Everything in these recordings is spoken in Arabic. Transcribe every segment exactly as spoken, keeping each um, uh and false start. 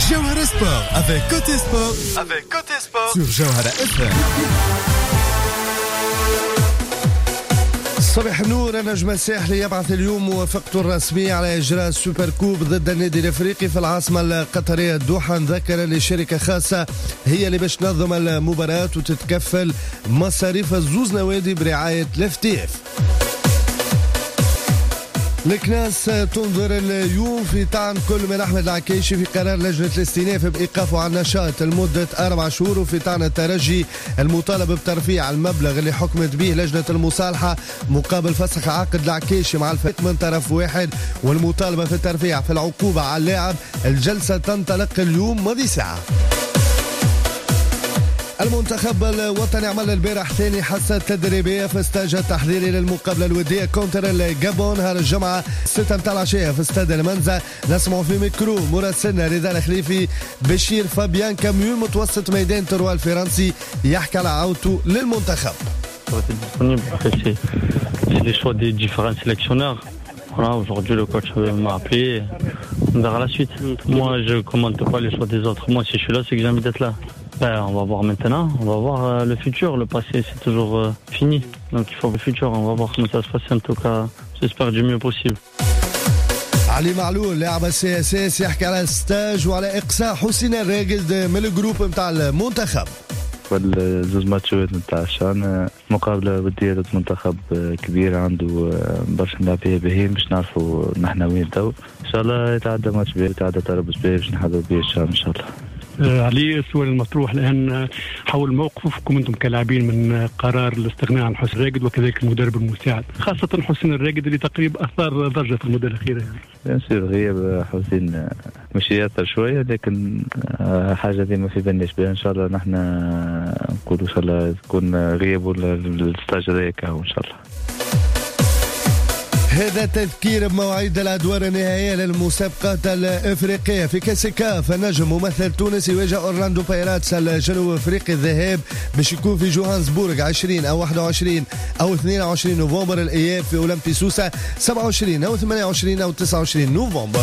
Jawhara Sport avec Côté Sport, avec Côté Sport sur Jawhara إف إم. صباح النور. النجم الساحلي يبعث اليوم موافقته الرسمية على إجراء السوبر كوب ضد النادي الأفريقي في العاصمة القطرية الدوحة، ذكر لشركة خاصة هي اللي باش تنظم المباراة وتتكفل مصاريف الزوز نوادي برعاية الاف تي اف. الكناس تنظر اليوم في طعن كل من أحمد العكيشي في قرار لجنة الاستئناف بإيقافه عن النشاط لمدة أربع شهور، وفي طعن الترجي المطالب بترفيع المبلغ اللي حكمت به لجنة المصالحة مقابل فسخ عقد العكيشي مع الفريق من طرف واحد، والمطالبة في الترفيع في العقوبة على اللاعب. الجلسة تنطلق اليوم ماضي ساعة. المنتخب الوطني عمل البارح ثاني حصة تدريبية في استاج التحضيري للمقابلة الودية كونتر الجابون نهار الجمعة ستة متاع العشية في استاد المنزه. نسمعوا في ميكرو مراسلنا رضا الخليفي بشير فابيان كاميون متوسط ميدان تروا الفرنسي يحكي على عودته للمنتخب. C'est les choix des différents sélectionneurs. Voilà, aujourd'hui le coach m'a appelé, on verra la suite. Moi je commente pas les choix des autres. Moi si je suis là c'est que j'ai envie d'être là. Ben, on va voir maintenant, on va voir euh, le futur. Le passé c'est toujours euh, fini, donc il faut le futur. On va voir comment ça se passe. En tout cas j'espère du mieux possible. علي معلول لاعب السي اس اس يحكي على الستاج وعلى اقصاء حسين الراقد من الجروب نتاع المنتخب. والزوز ماتشات نتاع الشان مقابلة ودية ضد منتخب كبير عنده برشا لاعبين باهيين باش نعرفوا نحن وين تو. ان شاء الله يتعدى ماتش باهي يتعدى تربص باهي باش نحضروا بيه الشام ان شاء الله. علي السؤال المطروح الآن حول موقفكم أنتم كلاعبين من قرار الاستغناء عن حسين الراقد وكذلك المدرب المساعد، خاصة حسين الراقد اللي تقريبا أثار ضجة في المدة الأخيرة. يعني يصير غياب حسين مش يأثر شوية، لكن حاجة دي ما في بالناش بها. إن شاء الله نحن نقول إن شاء الله تكون غيابه للستاج ذاك إن شاء الله. هذا تذكير بمواعيد الأدوار النهائية للمسابقات الإفريقية في كأس كاف. النجم ممثل تونس يواجه أورلاندو بايراتس الجنوب أفريقي. الذهاب باش يكون في جوهانسبورغ عشرين أو واحد وعشرين أو اثنين وعشرين نوفمبر. الإياب في أولمبي سوسة سبعة وعشرين أو ثمانية وعشرين أو تسعة وعشرين نوفمبر.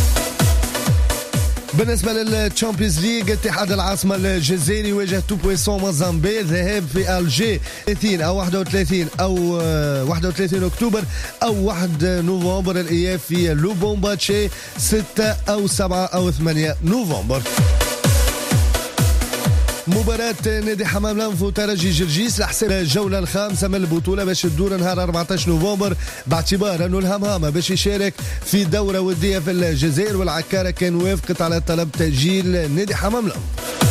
بالنسبة للتشامبيونز ليج اتحاد العاصمة الجزائري يواجه تو بويسون موزامبي. ذهاب في ألجي ثلاثين أو واحد وثلاثين أو واحد وثلاثين أكتوبر أو واحد نوفمبر. الإياب في لوبومباتشي ستة أو سبعة أو ثمانية نوفمبر. مباراة نادي حمام لنف وترجي جرجيس لحساب الجولة الخامسة من البطولة باش تدور نهار أربعة عشر نوفمبر، باعتبار أنه الهمهامة باش يشارك في دورة ودية في الجزائر، والعكارة كان وافقت على طلب تأجيل نادي حمام لنف.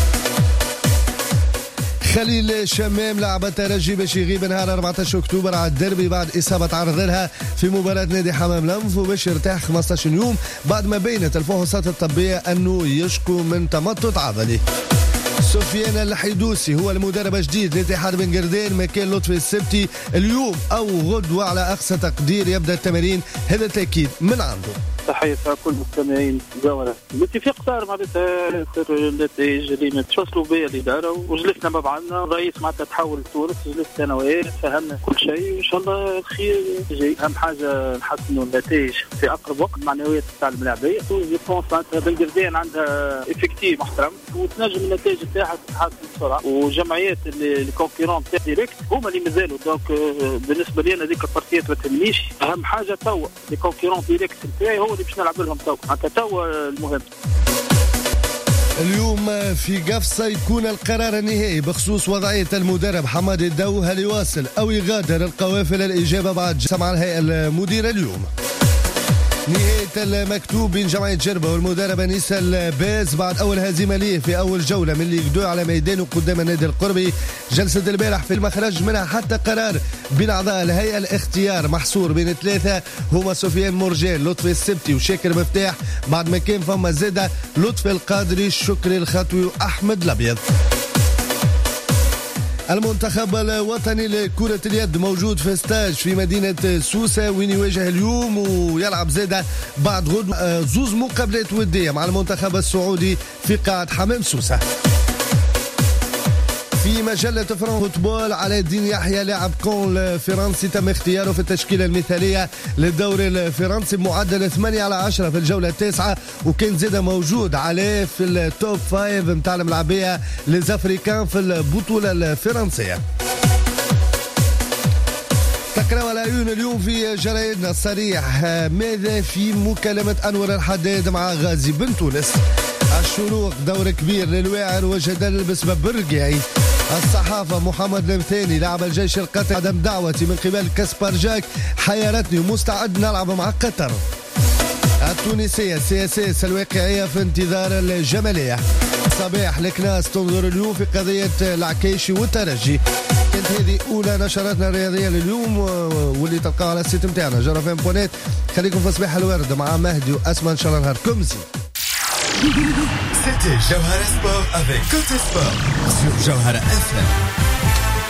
خليل شمام لاعب الترجي باش يغيب نهار أربعة عشر أكتوبر على الدربي بعد إصابة عرض لها في مباراة نادي حمام لنف، وباش يرتاح خمسة عشر يوم بعد ما بينت الفحوصات الطبية أنه يشكو من تمطط عضلي. سفيان الحيدوسي هو المدرب الجديد لاتحاد بن قردين مكان لطفي السبتي. اليوم أو غدوة على أقصى تقدير يبدأ التمارين، هذا تأكيد من عنده. تحية كل مستمعين جوهرة. الاتفاق صار معناتها النتائج اللي متفصلوا بها الإدارة، وجلسنا مع بعضنا. الرئيس معناتها تحول لتونس، جلست أنا وياه فهمنا كل شيء، وإن شاء الله الخير جاي. أهم حاجة نحسنوا النتائج في أقرب وقت. معنويات تاع الملاعبية ويبونس معناتها بن قردين عندها إفكتيف محترم وتنجم النتائج تاعها تتحسن بسرعة، وجمعيات الكونكورون تاع ديريكت هما اللي مازالوا. دونك بالنسبة لي أنا ذيك البارتيات ما تهمنيش. أهم حاجة توا الكونكورون ديريكت نتاعي هو باش نلعب لهم تو حتى تو المهم. اليوم في قفصة يكون القرار النهائي بخصوص وضعية المدرب حماد الدو، هل يواصل أو يغادر القوافل. الإجابة بعد جمع الهيئة المديرة اليوم. نهاية المكتوب بين جمعية جربة والمدرب أنيس الباز بعد أول هزيمة ليه في أول جولة من ليغ دو على ميدانه قدام النادي القربي. جلسة البارح في المخرج منها حتى قرار بين أعضاء الهيئة. الاختيار محصور بين ثلاثة هما سفيان مرجان، لطفي السبتي وشاكر مفتاح، بعد ما كان فما زادة لطفي القادري، شكري الخطوي وأحمد الأبيض. المنتخب الوطني لكرة اليد موجود في ستاج في مدينة سوسة وين يواجه اليوم ويلعب زادة بعد غد زوز مقابلات ودية مع المنتخب السعودي في قاعة حمام سوسة. في مجلة فرنسا فوتبول، علاء الدين يحيى لاعب كون الفرنسي تم اختياره في التشكيلة المثالية للدوري الفرنسي بمعدل ثمانية على عشرة في الجولة التاسعة، وكان زاد موجود عليه في التوب فايف متاع الملاعبية لزافريكان في البطولة الفرنسية. تقرأ العيون اليوم في جرايدنا الصريح، ماذا في مكالمة أنور الحداد مع غازي بن تونس؟ الشروق دور كبير للواعر وجدل بسبب برقعي. الصحافة محمد المثاني لاعب الجيش القطري عدم دعوتي من قبل كاسبرجاك حيرتني ومستعد نلعب مع قطر. التونسية السياسية الواقعية في انتظار الجمالية. صباح الكناس تنظر اليوم في قضية العكيشي والترجي. كانت هذه أولى نشراتنا الرياضية لليوم واللي تلقاها على السيت متاعنا جرافين بونيت. خليكم في صباح الورد مع مهدي وأسماء إن شاء الله نهاركم زين. C'était Jawhara Sport avec Côté Sport sur Jawhara F M.